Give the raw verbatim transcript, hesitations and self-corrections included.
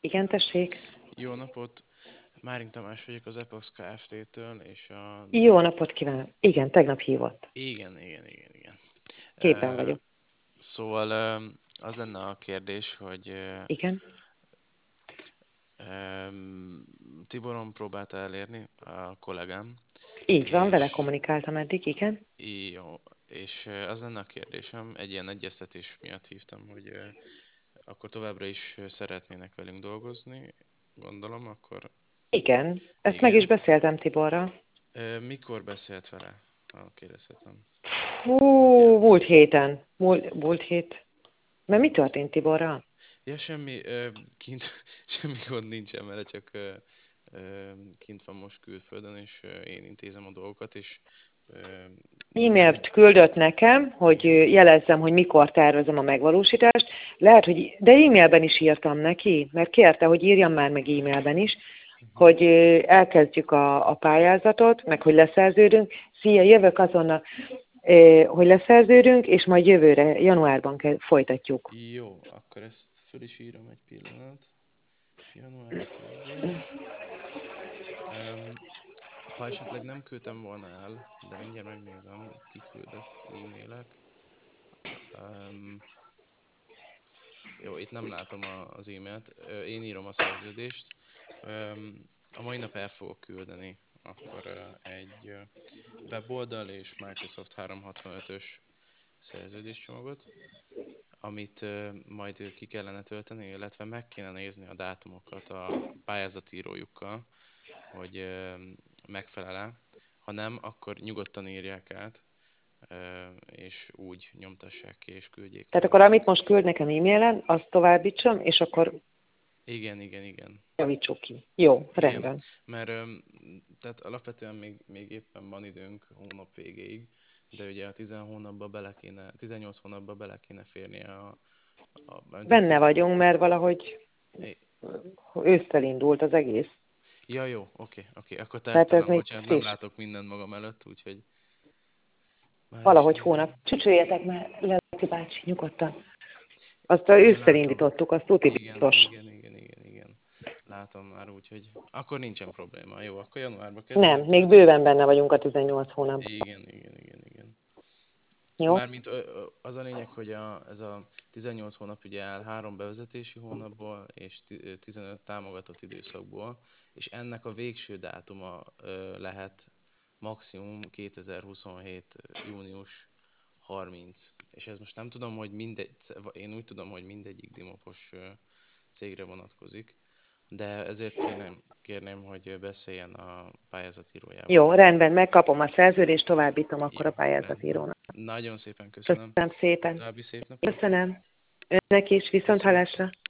Igen, tessék. Jó napot! Márink Tamás vagyok az Epox Kft-től, és a... Jó napot kívánok. Igen, tegnap hívott. Igen, igen, igen, igen. Képen Uh, vagyok. szóval uh, az lenne a kérdés, hogy uh, Igen. um, Tiboron próbálta elérni a kollégám, Így van, vele és kommunikáltam eddig, igen. jó, és uh, az lenne a kérdésem, egy ilyen egyeztetés miatt hívtam, hogy uh, akkor továbbra is szeretnének velünk dolgozni, gondolom, akkor Igen, ezt meg is igen. beszéltem Tiborral. Uh, mikor beszélt vele, ha kérdezhetem? Hú, múlt Napján. héten. Múlt, múlt hét. Mert mi történt Tiborral? Ja, semmi, ö, kint, semmi gond nincsen vele, csak ö, ö, kint van most külföldön, és ö, én intézem a dolgokat, és ö, nem, E-mailt küldött nekem, hogy igen, jelezzem, hogy mikor tervezem a megvalósítást. Lehet, hogy, de e-mailben is írtam neki, mert kérte, hogy írjam már meg e-mailben is, uh-huh. hogy ö, elkezdjük a, a pályázatot, meg hogy leszerződünk. Szia, jövök azonnal, ö, hogy leszerződünk, és majd jövőre, januárban kell, folytatjuk. Jó, akkor ezt föl is írom egy pillanat. Január kezdés. Um, ha esetleg nem küldtem volna el, de mindjárt megnézem, kiküldött e-mailek. Um, Jó, itt nem látom a, az e-mailt. Ö, Én írom a szerződést. Öm, A mai nap el fogok küldeni akkor ö, egy ö, weboldal és Microsoft háromszázhatvanötös szerződéscsomagot, amit ö, majd ki kellene tölteni, illetve meg kéne nézni a dátumokat a pályázatírójukkal, hogy ö, megfelel-e. Ha nem, akkor nyugodtan írják át, ö, és úgy nyomtassák ki és küldjék Tehát meg. akkor amit most küld nekem e-mailen, azt továbbítsam, és akkor Igen, igen, igen. javítsuk ki. Jó, Igen, rendben. mert öm, tehát alapvetően még, még éppen van időnk hónap végéig, de ugye a tíz hónapba bele kéne, tizennyolc hónapba bele kéne férnie a, a, a Benne vagyunk, mert valahogy é- ősszel indult az egész. ja, jó, oké, oké, akkor Tehát ez tártalan, még bocsánat, nem friss. látok mindent magam előtt, úgyhogy már is Valahogy nézem. hónap. Csücsüljetek már, Leci bácsi, nyugodtan. Azt a Igen, ősszel látom. indítottuk, azt tuti Igen, biztos. igen, igen, igen, igen. Látom már, úgyhogy akkor nincsen probléma. Jó, akkor januárba Nem, kezdünk. még bőven benne vagyunk a tizennyolc hónapban. Igen, igen, igen, igen. Jó? Mármint ö, ö, az a lényeg, hogy a, ez a tizennyolc hónap ugye áll három bevezetési hónapból és ti- tizenöt támogatott időszakból, és ennek a végső dátuma ö, lehet maximum kétezer-huszonhét. június harmincadika. És ez most nem tudom, hogy mindegy, én úgy tudom, hogy mindegyik dimopos ö, cégre vonatkozik, de ezért kérném, kérném, hogy beszéljen a pályázatírójával. Jó, rendben, megkapom a szerződést, továbbítom akkor a Jó, rendben. pályázatírónak. Nagyon szépen köszönöm. Köszönöm szépen. További szép napot. Köszönöm. Önnek is, viszont Köszönöm. hallásra.